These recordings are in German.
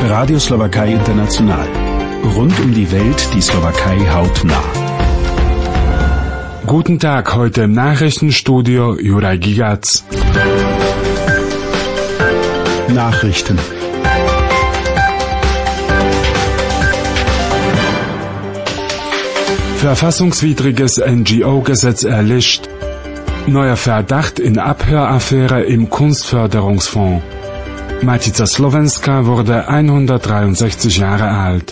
Radio Slowakei International. Rund um die Welt die Slowakei hautnah. Guten Tag, heute im Nachrichtenstudio Juraj Gigac. Nachrichten. Verfassungswidriges NGO-Gesetz erlischt. Neuer Verdacht in Abhöraffäre im Kunstförderungsfonds. Matica Slovenska wurde 163 Jahre alt.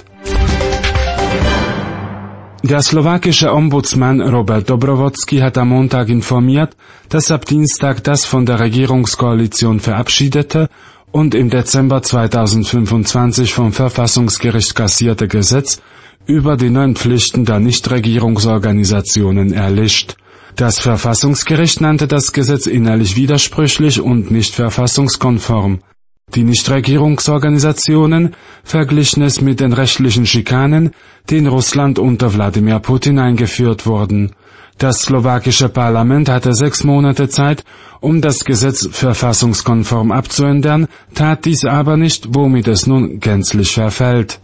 Der slowakische Ombudsmann Robert Dobrovolský hat am Montag informiert, dass ab Dienstag das von der Regierungskoalition verabschiedete und im Dezember 2025 vom Verfassungsgericht kassierte Gesetz über die neuen Pflichten der Nichtregierungsorganisationen erlischt. Das Verfassungsgericht nannte das Gesetz innerlich widersprüchlich und nicht verfassungskonform. Die Nichtregierungsorganisationen verglichen es mit den rechtlichen Schikanen, die in Russland unter Wladimir Putin eingeführt wurden. Das slowakische Parlament hatte 6 Monate Zeit, um das Gesetz verfassungskonform abzuändern, tat dies aber nicht, womit es nun gänzlich verfällt.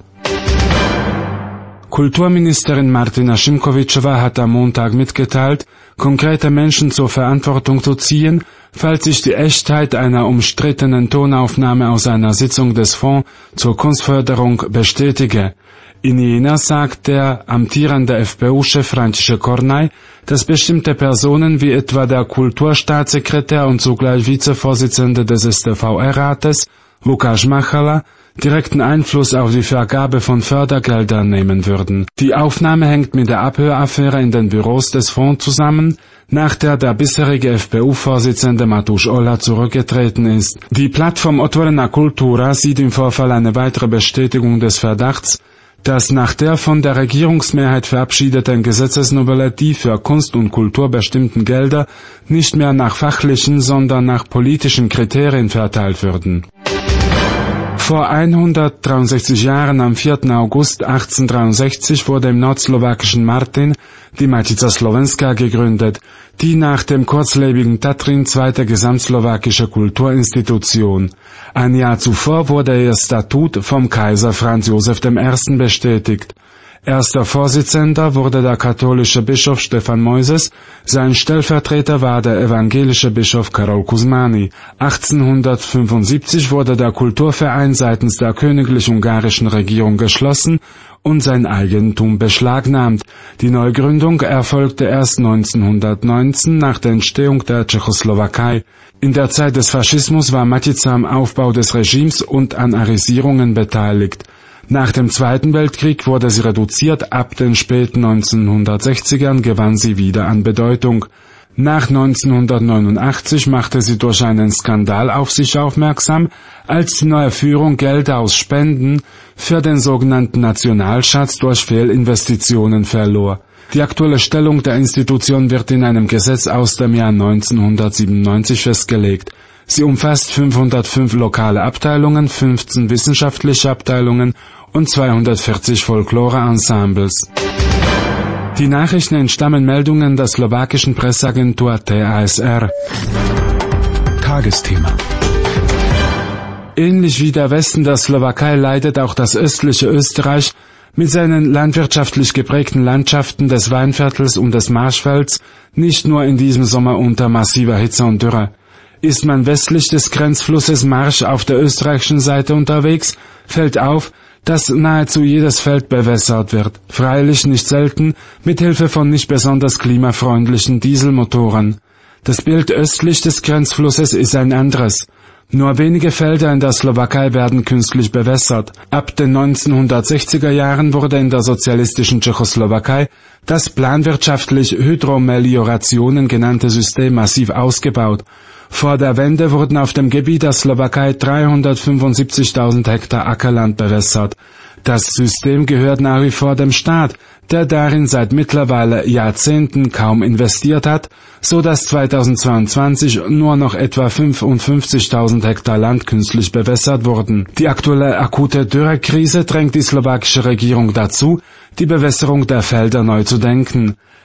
Kulturministerin Martina Šimkovičová hat am Montag mitgeteilt, konkrete Menschen zur Verantwortung zu ziehen, falls sich die Echtheit einer umstrittenen Tonaufnahme aus einer Sitzung des Fonds zur Kunstförderung bestätige. In jener sagt der amtierende FPÖ-Chef Franciszek Kornai, dass bestimmte Personen wie etwa der Kulturstaatssekretär und zugleich Vizevorsitzende des STVR-Rates, Lukáš Machala, direkten Einfluss auf die Vergabe von Fördergeldern nehmen würden. Die Aufnahme hängt mit der Abhöraffäre in den Büros des Fonds zusammen, nach der bisherige FPÖ-Vorsitzende Mateusz Ola zurückgetreten ist. Die Plattform Otvorena Kultura sieht im Vorfall eine weitere Bestätigung des Verdachts, dass nach der von der Regierungsmehrheit verabschiedeten Gesetzesnovelle die für Kunst und Kultur bestimmten Gelder nicht mehr nach fachlichen, sondern nach politischen Kriterien verteilt würden. Vor 163 Jahren, am 4. August 1863, wurde im nordslowakischen Martin die Matica Slovenska gegründet, die nach dem kurzlebigen Tatrin zweite gesamtslowakische Kulturinstitution. Ein Jahr zuvor wurde ihr Statut vom Kaiser Franz Josef I. bestätigt. Erster Vorsitzender wurde der katholische Bischof Stefan Mojzes, sein Stellvertreter war der evangelische Bischof Karol Kuzmani. 1875 wurde der Kulturverein seitens der königlich-ungarischen Regierung geschlossen und sein Eigentum beschlagnahmt. Die Neugründung erfolgte erst 1919 nach der Entstehung der Tschechoslowakei. In der Zeit des Faschismus war Matica am Aufbau des Regimes und an Arisierungen beteiligt. Nach dem Zweiten Weltkrieg wurde sie reduziert, ab den späten 1960ern gewann sie wieder an Bedeutung. Nach 1989 machte sie durch einen Skandal auf sich aufmerksam, als die neue Führung Gelder aus Spenden für den sogenannten Nationalschatz durch Fehlinvestitionen verlor. Die aktuelle Stellung der Institution wird in einem Gesetz aus dem Jahr 1997 festgelegt. Sie umfasst 505 lokale Abteilungen, 15 wissenschaftliche Abteilungen und 240 Folklore-Ensembles. Die Nachrichten entstammen Meldungen der slowakischen Presseagentur TASR. Tagesthema. Ähnlich wie der Westen der Slowakei leidet auch das östliche Österreich mit seinen landwirtschaftlich geprägten Landschaften des Weinviertels und des Marschfelds nicht nur in diesem Sommer unter massiver Hitze und Dürre. Ist man westlich des Grenzflusses Marsch auf der österreichischen Seite unterwegs, fällt auf, dass nahezu jedes Feld bewässert wird, freilich nicht selten mit Hilfe von nicht besonders klimafreundlichen Dieselmotoren. Das Bild östlich des Grenzflusses ist ein anderes. Nur wenige Felder in der Slowakei werden künstlich bewässert. Ab den 1960er Jahren wurde in der sozialistischen Tschechoslowakei das planwirtschaftlich Hydromeliorationen genannte System massiv ausgebaut. Vor der Wende wurden auf dem Gebiet der Slowakei 375.000 Hektar Ackerland bewässert. Das System gehört nach wie vor dem Staat, der darin seit mittlerweile Jahrzehnten kaum investiert hat, so dass 2022 nur noch etwa 55.000 Hektar Land künstlich bewässert wurden. Die aktuelle akute Dürrekrise drängt die slowakische Regierung dazu, die Bewässerung der Felder neu zu denken.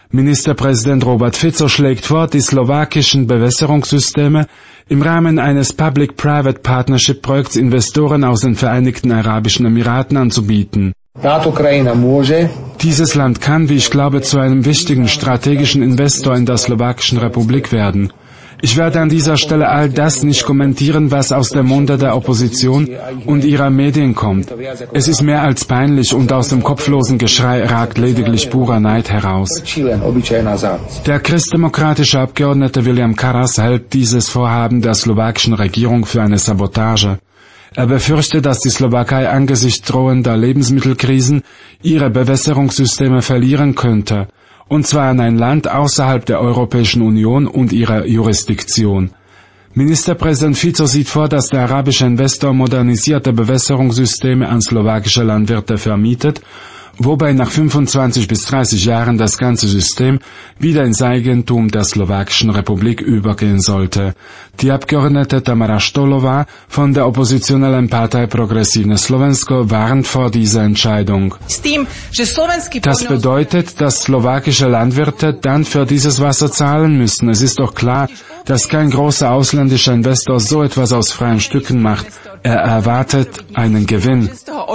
Ministerpräsident Robert Fico schlägt vor, die slowakischen Bewässerungssysteme im Rahmen eines Public-Private Partnership-Projekts Investoren aus den Vereinigten Arabischen Emiraten anzubieten. Dieses Land kann, wie ich glaube, zu einem wichtigen strategischen Investor in der Slowakischen Republik werden. Ich werde an dieser Stelle all das nicht kommentieren, was aus dem Munde der Opposition und ihrer Medien kommt. Es ist mehr als peinlich und aus dem kopflosen Geschrei ragt lediglich purer Neid heraus. Der christdemokratische Abgeordnete William Karas hält dieses Vorhaben der slowakischen Regierung für eine Sabotage. Er befürchtet, dass die Slowakei angesichts drohender Lebensmittelkrisen ihre Bewässerungssysteme verlieren könnte. Und zwar an ein Land außerhalb der Europäischen Union und ihrer Jurisdiktion. Ministerpräsident Fico sieht vor, dass der arabische Investor modernisierte Bewässerungssysteme an slowakische Landwirte vermietet, wobei nach 25 bis 30 Jahren das ganze System wieder ins Eigentum der Slowakischen Republik übergehen sollte. Die Abgeordnete Tamara Stolova von der oppositionellen Partei Progressivne Slovensko warnt vor dieser Entscheidung. Das bedeutet, dass slowakische Landwirte dann für dieses Wasser zahlen müssen. Es ist doch klar, dass kein großer ausländischer Investor so etwas aus freien Stücken macht. Er erwartet einen Gewinn.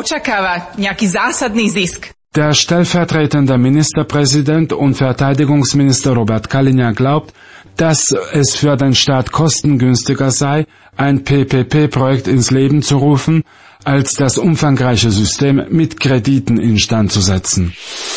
Der stellvertretende Ministerpräsident und Verteidigungsminister Robert Kaliňák glaubt, dass es für den Staat kostengünstiger sei, ein PPP-Projekt ins Leben zu rufen, als das umfangreiche System mit Krediten instand zu setzen.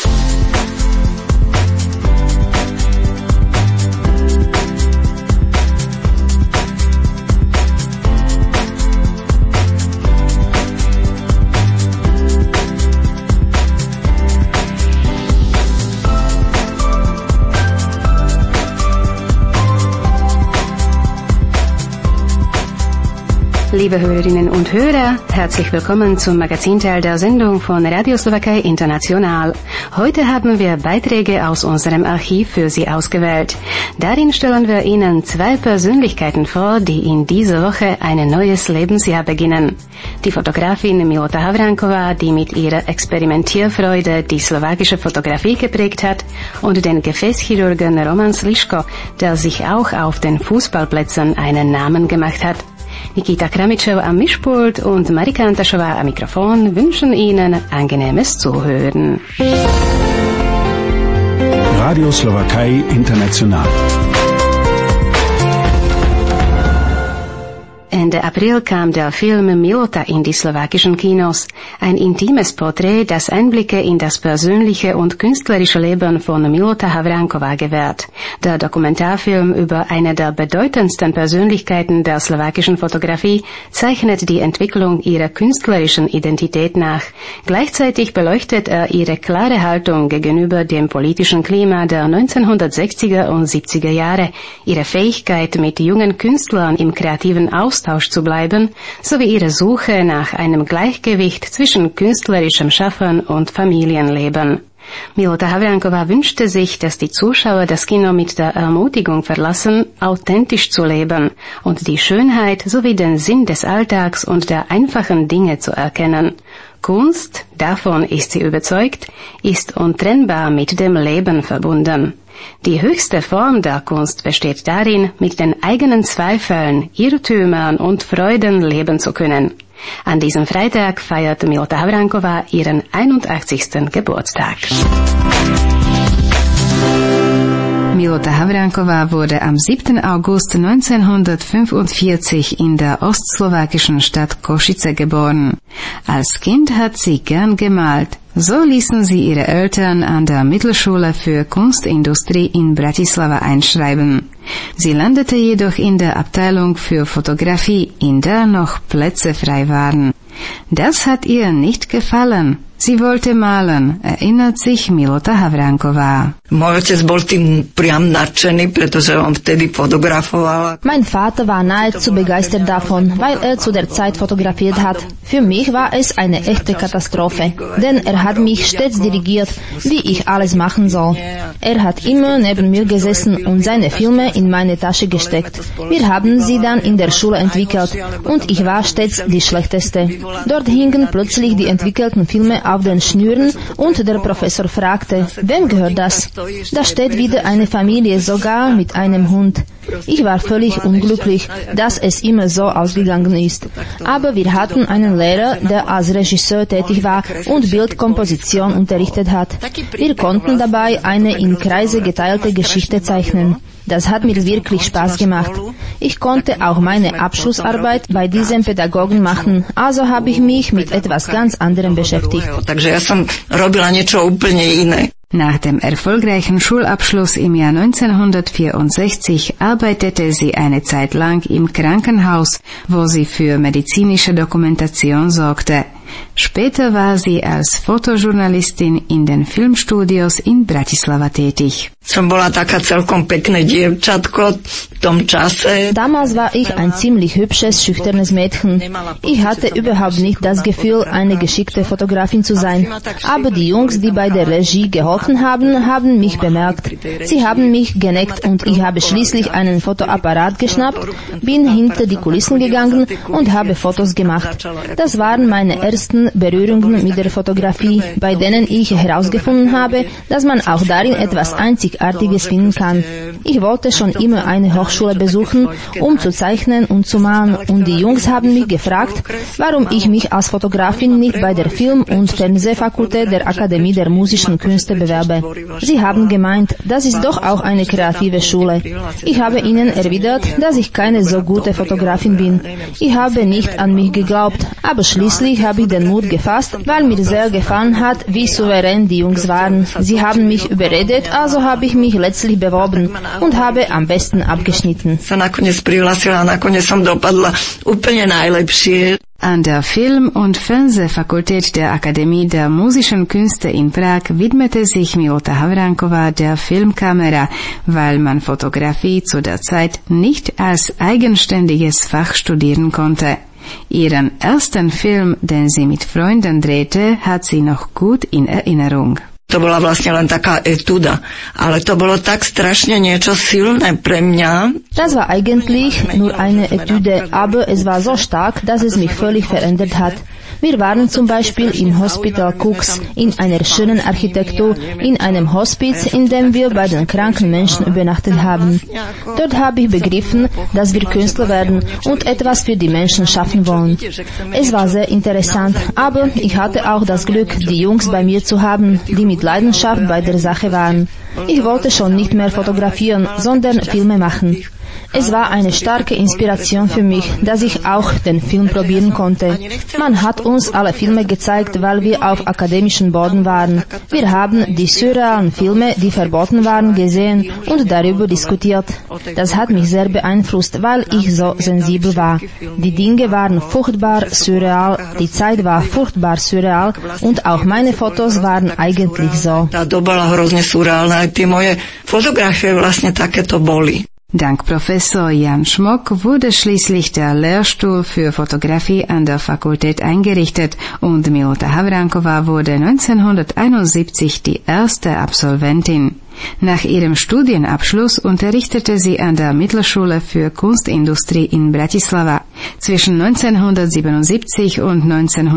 Liebe Hörerinnen und Hörer, herzlich willkommen zum Magazinteil der Sendung von Radio Slowakei International. Heute haben wir Beiträge aus unserem Archiv für Sie ausgewählt. Darin stellen wir Ihnen zwei Persönlichkeiten vor, die in dieser Woche ein neues Lebensjahr beginnen. Die Fotografin Milota Havrankova, die mit ihrer Experimentierfreude die slowakische Fotografie geprägt hat, und den Gefäßchirurgen Roman Sliško, der sich auch auf den Fußballplätzen einen Namen gemacht hat. Nikita Kramitschew am Mischpult und Marika Antaschova am Mikrofon wünschen Ihnen angenehmes Zuhören. Radio Slowakei International. Ende April kam der Film Milota in die slowakischen Kinos. Ein intimes Porträt, das Einblicke in das persönliche und künstlerische Leben von Milota Havrankova gewährt. Der Dokumentarfilm über eine der bedeutendsten Persönlichkeiten der slowakischen Fotografie zeichnet die Entwicklung ihrer künstlerischen Identität nach. Gleichzeitig beleuchtet er ihre klare Haltung gegenüber dem politischen Klima der 1960er und 70er Jahre, ihre Fähigkeit, mit jungen Künstlern im kreativen Austausch zu bleiben, sowie ihre Suche nach einem Gleichgewicht zwischen künstlerischem Schaffen und Familienleben. Milota Havrankova wünschte sich, dass die Zuschauer das Kino mit der Ermutigung verlassen, authentisch zu leben und die Schönheit sowie den Sinn des Alltags und der einfachen Dinge zu erkennen. Kunst, davon ist sie überzeugt, ist untrennbar mit dem Leben verbunden. Die höchste Form der Kunst besteht darin, mit den eigenen Zweifeln, Irrtümern und Freuden leben zu können. An diesem Freitag feiert Milota Havrankova ihren 81. Geburtstag. Milota Havrankova wurde am 7. August 1945 in der ostslowakischen Stadt Košice geboren. Als Kind hat sie gern gemalt. So ließen sie ihre Eltern an der Mittelschule für Kunstindustrie in Bratislava einschreiben. Sie landete jedoch in der Abteilung für Fotografie, in der noch Plätze frei waren. Das hat ihr nicht gefallen. Sie wollte malen, erinnert sich Milota Havrankova. Môj otec bol tým priam nadšený, pretože on vtedy fotografoval. Mein Vater war nahezu begeistert davon, weil er zu der Zeit fotografiert hat. Für mich war es eine echte Katastrophe, denn er hat mich stets dirigiert, wie ich alles machen soll. Er hat immer neben mir gesessen und seine Filme in meine Tasche gesteckt. Wir haben sie dann in der Schule entwickelt und ich war stets die Schlechteste. Dort hingen plötzlich die entwickelten Filme auf den Schnüren und der Professor fragte, wem gehört das? Da steht wieder eine Familie, sogar mit einem Hund. Ich war völlig unglücklich, dass es immer so ausgegangen ist. Aber wir hatten einen Lehrer, der als Regisseur tätig war und Bildkomposition unterrichtet hat. Wir konnten dabei eine in Kreise geteilte Geschichte zeichnen. Das hat mir wirklich Spaß gemacht. Ich konnte auch meine Abschlussarbeit bei diesem Pädagogen machen, also habe ich mich mit etwas ganz anderem beschäftigt. Nach dem erfolgreichen Schulabschluss im Jahr 1964 arbeitete sie eine Zeit lang im Krankenhaus, wo sie für medizinische Dokumentation sorgte. Später war sie als Fotojournalistin in den Filmstudios in Bratislava tätig. Damals war ich ein ziemlich hübsches, schüchternes Mädchen. Ich hatte überhaupt nicht das Gefühl, eine geschickte Fotografin zu sein. Aber die Jungs, die bei der Regie geholfen haben, haben mich bemerkt. Sie haben mich geneckt und ich habe schließlich einen Fotoapparat geschnappt, bin hinter die Kulissen gegangen und habe Fotos gemacht. Das waren meine ersten Berührungen mit der Fotografie, bei denen ich herausgefunden habe, dass man auch darin etwas Einzigartiges finden kann. Ich wollte schon immer eine Hochschule besuchen, um zu zeichnen und zu malen, und die Jungs haben mich gefragt, warum ich mich als Fotografin nicht bei der Film- und Fernsehfakultät der Akademie der Musischen Künste bewerbe. Sie haben gemeint, das ist doch auch eine kreative Schule. Ich habe ihnen erwidert, dass ich keine so gute Fotografin bin. Ich habe nicht an mich geglaubt, aber schließlich habe ich den Mut gefasst, weil mir sehr gefallen hat, wie souverän die Jungs waren. Sie haben mich überredet, also habe ich mich letztlich beworben und habe am besten abgeschnitten. An der Film- und Fernsehfakultät der Akademie der Musischen Künste in Prag widmete sich Milota Havrankova der Filmkamera, weil man Fotografie zu der Zeit nicht als eigenständiges Fach studieren konnte. Ihren ersten Film, den sie mit Freunden drehte, hat sie noch gut in Erinnerung. To bola vlastne len taká etuda, ale to bolo tak strašne niečo silné pre mňa. Das war eigentlich nur eine Etüde, aber es war so stark, dass es mich völlig verändert hat. Wir waren zum Beispiel im Hospital Cooks, in einer schönen Architektur, in einem Hospiz, in dem wir bei den kranken Menschen übernachtet haben. Dort habe ich begriffen, dass wir Künstler werden und etwas für die Menschen schaffen wollen. Es war sehr interessant, aber ich hatte auch das Glück, die Jungs bei mir zu haben, die mit Leidenschaft bei der Sache waren. Ich wollte schon nicht mehr fotografieren, sondern Filme machen. Es war eine starke Inspiration für mich, dass ich auch den Film probieren konnte. Man hat uns alle Filme gezeigt, weil wir auf akademischem Boden waren. Wir haben die surrealen Filme, die verboten waren, gesehen und darüber diskutiert. Das hat mich sehr beeinflusst, weil ich so sensibel war. Die Dinge waren furchtbar surreal, die Zeit war furchtbar surreal und auch meine Fotos waren eigentlich so. Tá doba bola hrozne surreálna, aj tie moje fotografie vlastne takéto boli. Dank Professor Jan Schmock wurde schließlich der Lehrstuhl für Fotografie an der Fakultät eingerichtet und Milota Havrankova wurde 1971 die erste Absolventin. Nach ihrem Studienabschluss unterrichtete sie an der Mittelschule für Kunstindustrie in Bratislava. Zwischen 1977 und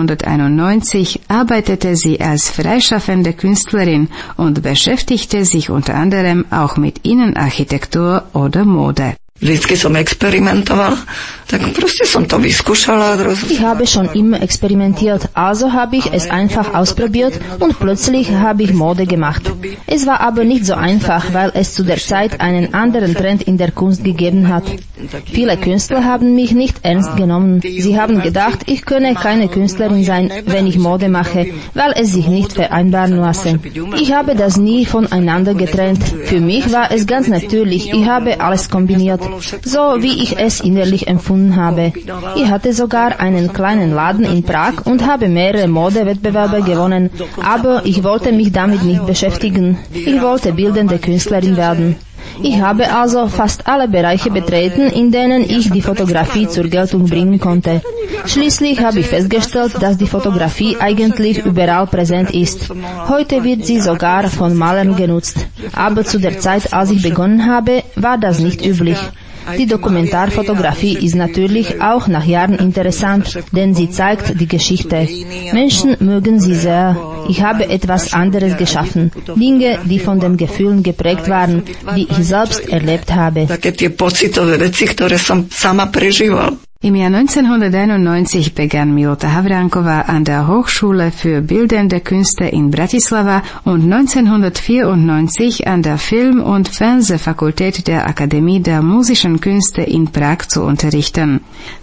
1991 arbeitete sie als freischaffende Künstlerin und beschäftigte sich unter anderem auch mit Innenarchitektur oder Mode. Vždycky som experimentoval, tak proste som to vyskúšala. Ich habe schon immer experimentiert, also habe ich es einfach ausprobiert und plötzlich habe ich Mode gemacht. Es war aber nicht so einfach, weil es zu der Zeit einen anderen Trend in der Kunst gegeben hat. Viele Künstler haben mich nicht ernst genommen. Sie haben gedacht, ich könne keine Künstlerin sein, wenn ich Mode mache, weil es sich nicht vereinbaren lasse. Ich habe das nie voneinander getrennt. Für mich war es ganz natürlich, ich habe alles kombiniert. So wie ich es innerlich empfunden habe. Ich hatte sogar einen kleinen Laden in Prag und habe mehrere Modewettbewerbe gewonnen, aber ich wollte mich damit nicht beschäftigen. Ich wollte bildende Künstlerin werden. Ich habe also fast alle Bereiche betreten, in denen ich die Fotografie zur Geltung bringen konnte. Schließlich habe ich festgestellt, dass die Fotografie eigentlich überall präsent ist. Heute wird sie sogar von Malern genutzt. Aber zu der Zeit, als ich begonnen habe, war das nicht üblich. Die Dokumentarfotografie ist natürlich auch nach Jahren interessant, denn sie zeigt die Geschichte. Menschen mögen sie sehr. Ich habe etwas anderes geschaffen. Dinge, die von den Gefühlen geprägt waren, die ich selbst erlebt habe. Im Jahr 1991 begann Milota Havrankova an der Hochschule für Bildende Künste in Bratislava und 1994 an der Film- und Fernsehfakultät der Akademie der Musischen Künste in Prag zu unterrichten.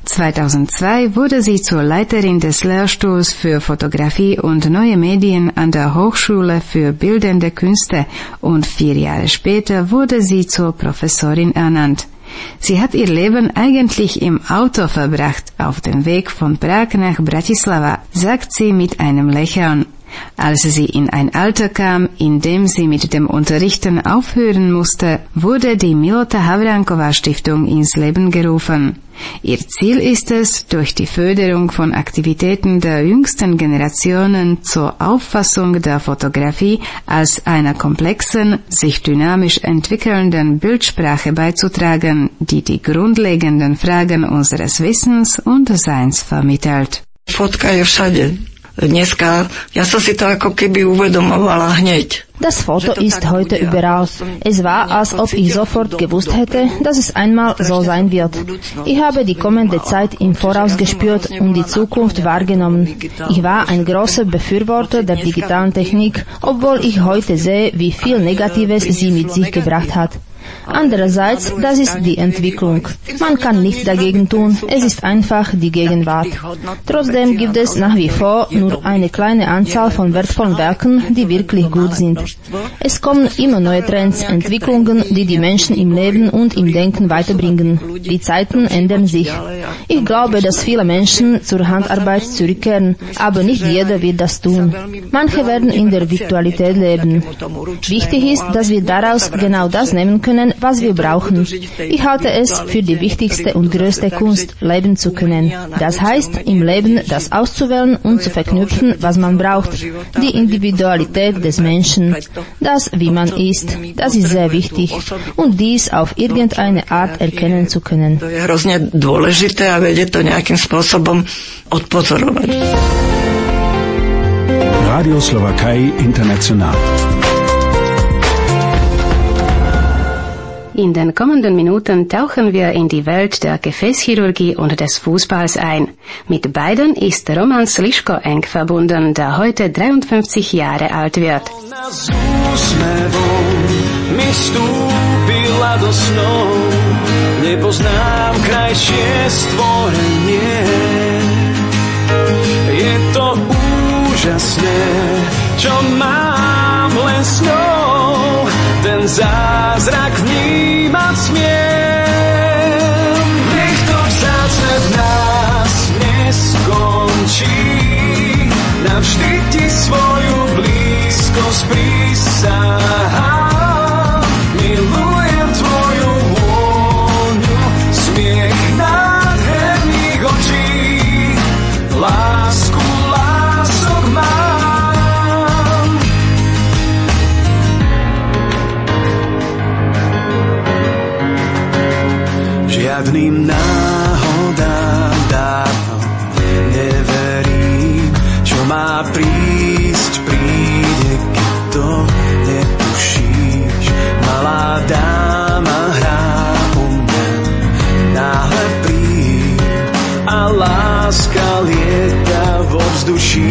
2002 wurde sie zur Leiterin des Lehrstuhls für Fotografie und neue Medien an der Hochschule für Bildende Künste und 4 Jahre später wurde sie zur Professorin ernannt. Sie hat ihr Leben eigentlich im Auto verbracht, auf dem Weg von Prag nach Bratislava, sagt sie mit einem Lächeln. Als sie in ein Alter kam, in dem sie mit dem Unterrichten aufhören musste, wurde die Milota Havrankova Stiftung ins Leben gerufen. Ihr Ziel ist es, durch die Förderung von Aktivitäten der jüngsten Generationen zur Auffassung der Fotografie als einer komplexen, sich dynamisch entwickelnden Bildsprache beizutragen, die die grundlegenden Fragen unseres Wissens und Seins vermittelt. Fotka je všade. Dneska, ja som si to ako keby uvedomovala hneď. Das Foto ist heute überall. Es war, als ob ich sofort gewusst hätte, dass es einmal so sein wird. Ich habe die kommende Zeit im Voraus gespürt und die Zukunft wahrgenommen. Ich war ein großer Befürworter der digitalen Technik, obwohl ich heute sehe, wie viel Negatives sie mit sich gebracht hat. Andererseits, das ist die Entwicklung. Man kann nichts dagegen tun, es ist einfach die Gegenwart. Trotzdem gibt es nach wie vor nur eine kleine Anzahl von wertvollen Werken, die wirklich gut sind. Es kommen immer neue Trends, Entwicklungen, die die Menschen im Leben und im Denken weiterbringen. Die Zeiten ändern sich. Ich glaube, dass viele Menschen zur Handarbeit zurückkehren, aber nicht jeder wird das tun. Manche werden in der Virtualität leben. Wichtig ist, dass wir daraus genau das nehmen können, was wir brauchen. Ich halte es für die wichtigste und größte Kunst, leben zu können. Das heißt, im Leben das auszuwählen und zu verknüpfen, was man braucht. Die Individualität des Menschen. Das, wie man ist. Das ist sehr wichtig. Und dies auf irgendeine Art erkennen zu können. To je hrozně důležité a vědět to nějakým způsobem odpozorovat. Radio Slowakei International. In den kommenden Minuten tauchen wir in die Welt der Gefäßchirurgie und des Fußballs ein. Mit beiden ist Roman Sliško eng verbunden, der heute 53 Jahre alt wird. Nepoznám krajšie stvorenie. Je to úžasné, čo mám len s ňou, ten zázrak vnímať smiem. Nech to vzácne v nás neskončí, navždy ti svoju blízkosť prisahám. Milujem tvoju vôňu, smiech nádherných očí, lásku, lások mám. Žiadnym náhodám dávno neverím, čo má prísť, príde, keď to netušíš. Malá dáma hrá u mňa, náhle príď a láska lieta vo vzduší.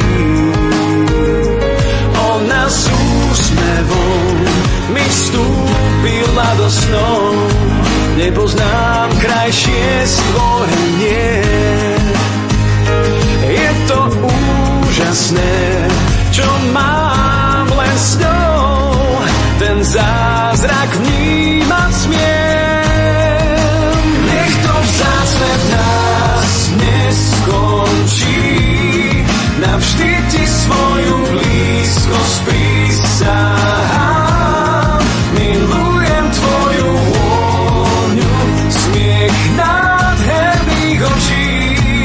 Ona s úsmevom mi vstúpila do snov, nepoznám krajšie stvorenie. Je to úžasné, čo mám len s ňou, ten zázrak vnímať smiem. Nech to vzácne v nás neskončí, navždy ti svoju blízkosť prisahám. Milujem tvoju vôňu, smiech nádherných očí,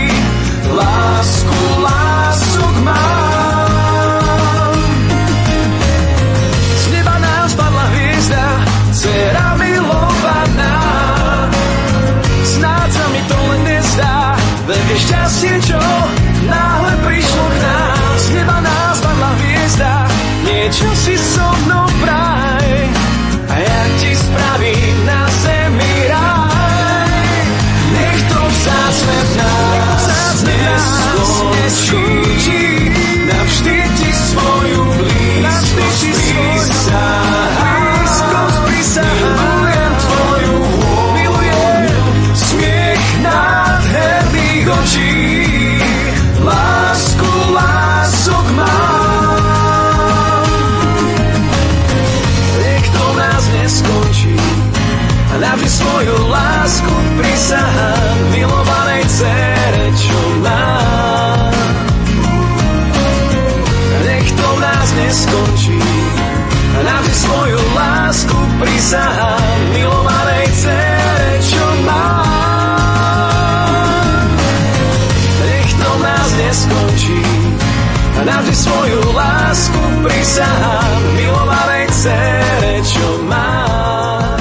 neskončí. A navždy svoju lásku prisahám milovanej dcére, čo mám.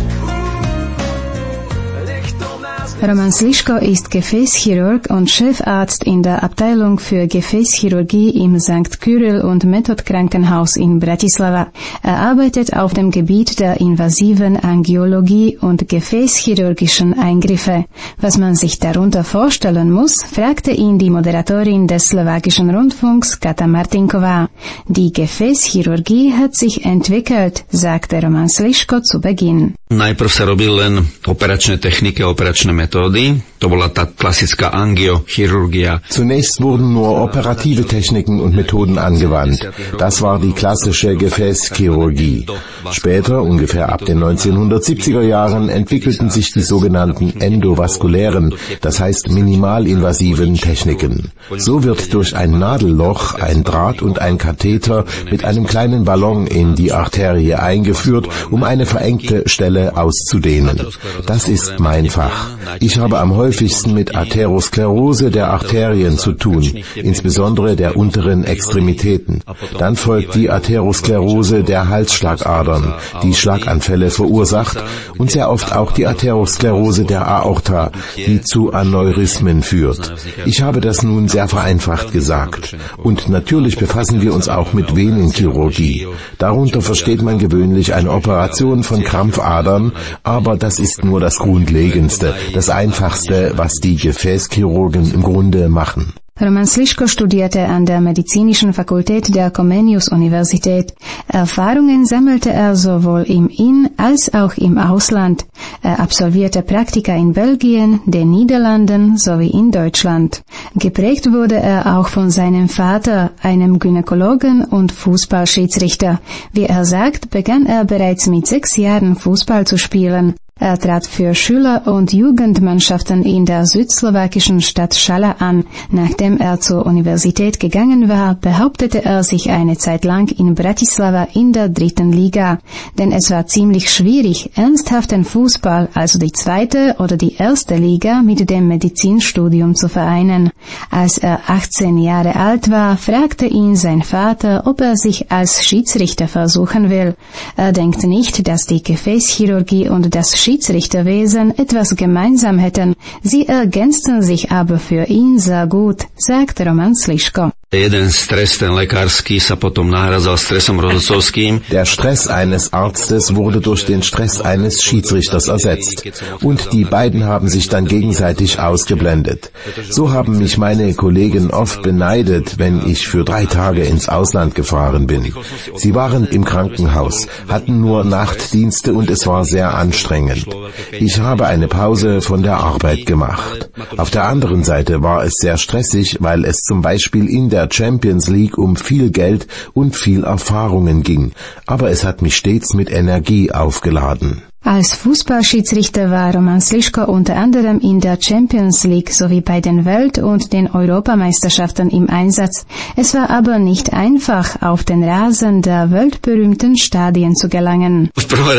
Roman Slischko ist Gefäßchirurg und Chefarzt in der Abteilung für Gefäßchirurgie im St. Kyrill und Method Krankenhaus in Bratislava. Er arbeitet auf dem Gebiet der invasiven Angiologie und gefäßchirurgischen Eingriffe. Was man sich darunter vorstellen muss, fragte ihn die Moderatorin des slowakischen Rundfunks Kata Martinková. Die Gefäßchirurgie hat sich entwickelt, sagte Roman Slischko zu Beginn. Najprv sa robil len operačné techniky, operačné Methody. To bola tá klasická Angiochirurgia. Zunächst wurden nur operative Techniken und Methoden angewandt. Das war die klassische Gefäßchirurgie. Später, ungefähr ab den 1970er Jahren, entwickelten sich die sogenannten endovaskulären, das heißt minimalinvasiven Techniken. So wird durch ein Nadelloch ein Draht und ein Katheter mit einem kleinen Ballon in die Arterie eingeführt, um eine verengte Stelle auszudehnen. Das ist mein Fach. Ich habe am häufigsten mit Atherosklerose der Arterien zu tun, insbesondere der unteren Extremitäten. Dann folgt die Atherosklerose der Halsschlagadern, die Schlaganfälle verursacht, und sehr oft auch die Atherosklerose der Aorta, die zu Aneurysmen führt. Ich habe das nun sehr vereinfacht gesagt. Und natürlich befassen wir uns auch mit Venenchirurgie. Darunter versteht man gewöhnlich eine Operation von Krampfadern, aber das ist nur das Grundlegendste, das Einfachste, was die Gefäßchirurgen im Grunde machen. Roman Slischko studierte an der Medizinischen Fakultät der Comenius-Universität. Erfahrungen sammelte er sowohl im In- als auch im Ausland. Er absolvierte Praktika in Belgien, den Niederlanden sowie in Deutschland. Geprägt wurde er auch von seinem Vater, einem Gynäkologen und Fußballschiedsrichter. Wie er sagt, begann er bereits mit 6 Jahren Fußball zu spielen. Er trat für Schüler- und Jugendmannschaften in der südslowakischen Stadt Šala an. Nachdem er zur Universität gegangen war, behauptete er sich eine Zeit lang in Bratislava in der 3. Liga. Denn es war ziemlich schwierig, ernsthaften Fußball, also die 2. oder die 1. Liga, mit dem Medizinstudium zu vereinen. Als er 18 Jahre alt war, fragte ihn sein Vater, ob er sich als Schiedsrichter versuchen will. Er denkt nicht, dass die Gefäßchirurgie und das Schiedsrichterwesen etwas gemeinsam hätten. Sie ergänzten sich aber für ihn sehr gut, sagt Roman Slischko. Jeden stres, ten lekársky, sa potom nahradzal stresom rozhodcovským. Der Stress eines Arztes wurde durch den Stress eines Schiedsrichters ersetzt. Und die beiden haben sich dann gegenseitig ausgeblendet. So haben mich meine Kollegen oft beneidet, wenn ich für 3 Tage ins Ausland gefahren bin. Sie waren im Krankenhaus, hatten nur Nachtdienste und es war sehr anstrengend. Ich habe eine Pause von der Arbeit gemacht. Auf der anderen Seite war es sehr stressig, weil es zum Beispiel in der Champions League um viel Geld und viel Erfahrungen ging, aber es hat mich stets mit Energie aufgeladen. Als Fußballschiedsrichter war Roman Slischko unter anderem in der Champions League sowie bei den Welt- und den Europameisterschaften im Einsatz. Es war aber nicht einfach, auf den Rasen der weltberühmten Stadien zu gelangen.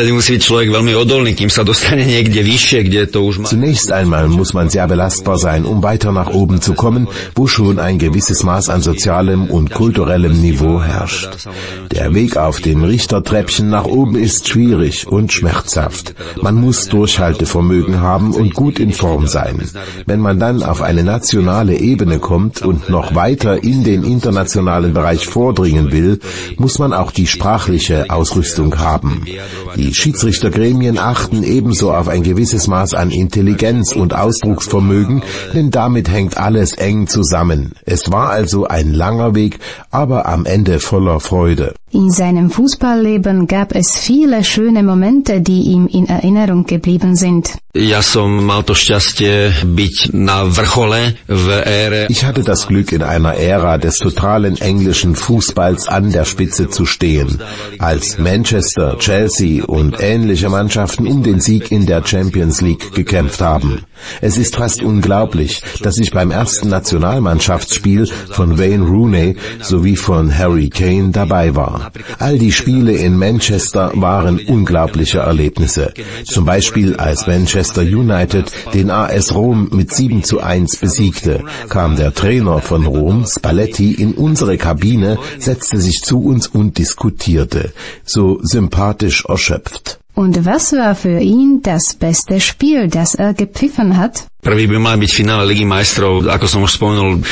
Zunächst einmal muss man sehr belastbar sein, um weiter nach oben zu kommen, wo schon ein gewisses Maß an sozialem und kulturellem Niveau herrscht. Der Weg auf dem Richtertreppchen nach oben ist schwierig und schmerzhaft. Man muss Durchhaltevermögen haben und gut in Form sein. Wenn man dann auf eine nationale Ebene kommt und noch weiter in den internationalen Bereich vordringen will, muss man auch die sprachliche Ausrüstung haben. Die Schiedsrichtergremien achten ebenso auf ein gewisses Maß an Intelligenz und Ausdrucksvermögen, denn damit hängt alles eng zusammen. Es war also ein langer Weg, aber am Ende voller Freude. In seinem Fußballleben gab es viele schöne Momente, die ihm in Erinnerung geblieben sind. Ich hatte das Glück, in einer Ära des totalen englischen Fußballs an der Spitze zu stehen, als Manchester, Chelsea und ähnliche Mannschaften um den Sieg in der Champions League gekämpft haben. Es ist fast unglaublich, dass ich beim ersten Nationalmannschaftsspiel von Wayne Rooney sowie von Harry Kane dabei war. war. All die Spiele in Manchester waren unglaubliche Erlebnisse. Zum Beispiel als Manchester United den AS Rom mit 7:1 besiegte, kam der Trainer von Rom, Spalletti, in unsere Kabine, setzte sich zu uns und diskutierte. So sympathisch erschöpft. Und was war für ihn das beste Spiel, das er gepfiffen hat? Prvý by mal byť finále Ligy majstrov, ako som už spomenul,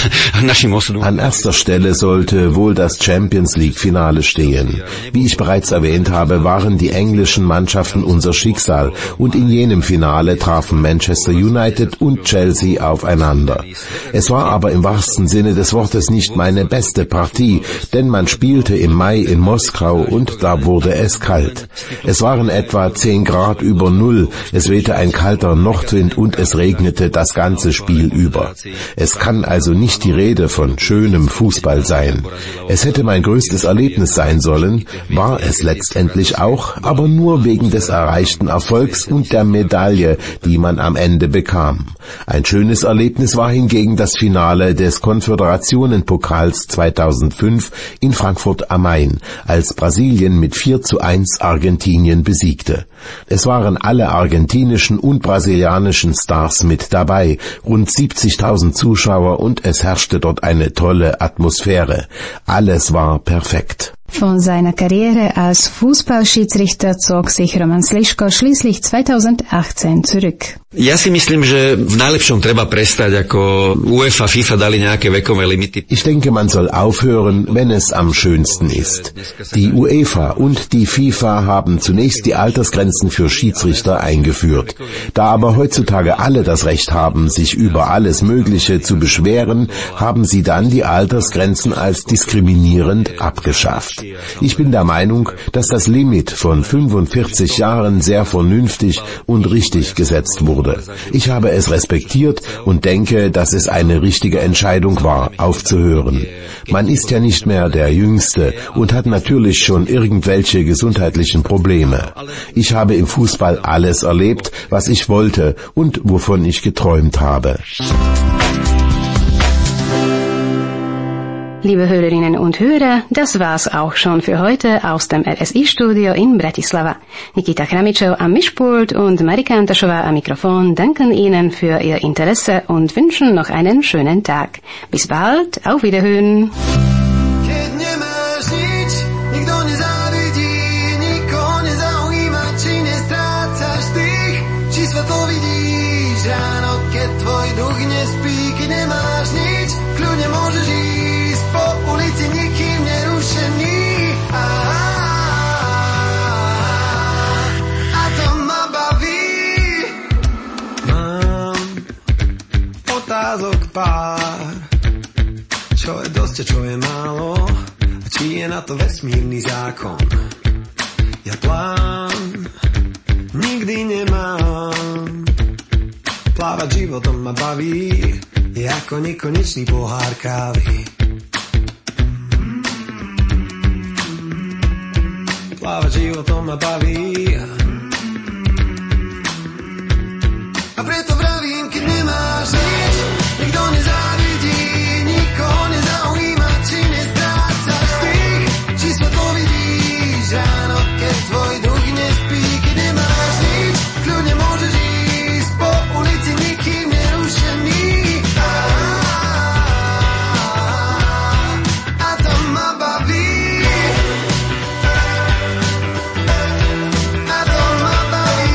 našim osudom. An erster Stelle sollte wohl das Champions League Finale stehen. Wie ich bereits erwähnt habe, waren die englischen Mannschaften unser Schicksal und in jenem Finale trafen Manchester United und Chelsea aufeinander. Es war aber im wahrsten Sinne des Wortes nicht meine beste Partie, denn man spielte im Mai in Moskau und da wurde es kalt. Es waren etwa 10 Grad über Null, es wehte ein kalter Nordwind und es regnete das ganze Spiel über. Es kann also nicht die Rede von schönem Fußball sein. Es hätte mein größtes Erlebnis sein sollen, war es letztendlich auch, aber nur wegen des erreichten Erfolgs und der Medaille, die man am Ende bekam. Ein schönes Erlebnis war hingegen das Finale des Konföderationenpokals 2005 in Frankfurt am Main, als Brasilien mit 4:1 Argentinien besiegte. Es waren alle argentinischen und brasilianischen Stars mit dabei, rund 70.000 Zuschauer und es herrschte dort eine tolle Atmosphäre. Alles war perfekt. Von seiner Karriere als Fußballschiedsrichter zog sich Roman Sliško schließlich 2018 zurück. Ja si myslím, že v najlepšom treba prestať, ako UEFA, FIFA dali nejaké vekové limity. Ich denke, man soll aufhören, wenn es am schönsten ist. Die UEFA und die FIFA haben zunächst die Altersgrenzen für Schiedsrichter eingeführt. Da aber heutzutage alle das Recht haben, sich über alles Mögliche zu beschweren, haben sie dann die Altersgrenzen als diskriminierend abgeschafft. Ich bin der Meinung, dass das Limit von 45 Jahren sehr vernünftig und richtig gesetzt wurde. Ich habe es respektiert und denke, dass es eine richtige Entscheidung war, aufzuhören. Man ist ja nicht mehr der Jüngste und hat natürlich schon irgendwelche gesundheitlichen Probleme. Ich habe im Fußball alles erlebt, was ich wollte und wovon ich geträumt habe. Liebe Hörerinnen und Hörer, das war's auch schon für heute aus dem RSI-Studio in Bratislava. Nikita Kramičov am Mischpult und Marika Antašová am Mikrofon danken Ihnen für Ihr Interesse und wünschen noch einen schönen Tag. Bis bald, auf Wiederhören. Pár, čo je dosť a čo je málo, a či je na to vesmírny zákon. Ja plán nikdy nemám, plávať životom ma baví, je ako nekonečný pohár kávy. Plávať životom ma baví, a preto vravím, keď nemáš nič, nikto nezávidí, nikoho nezaujíma, či nestrácaš tých, či svetlo vidíš ráno, keď tvoj duch nespí, keď nemáš nič, kľudne môžeš ísť po ulici nikým nerušený. A to ma baví. A to ma baví.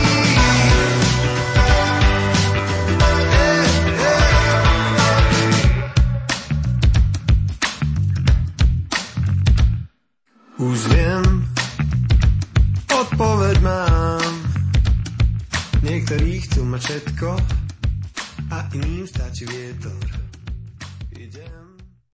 Už viem, odpoveď mám. Niektorí chcú mať všetko a iným stačí vietor. Idem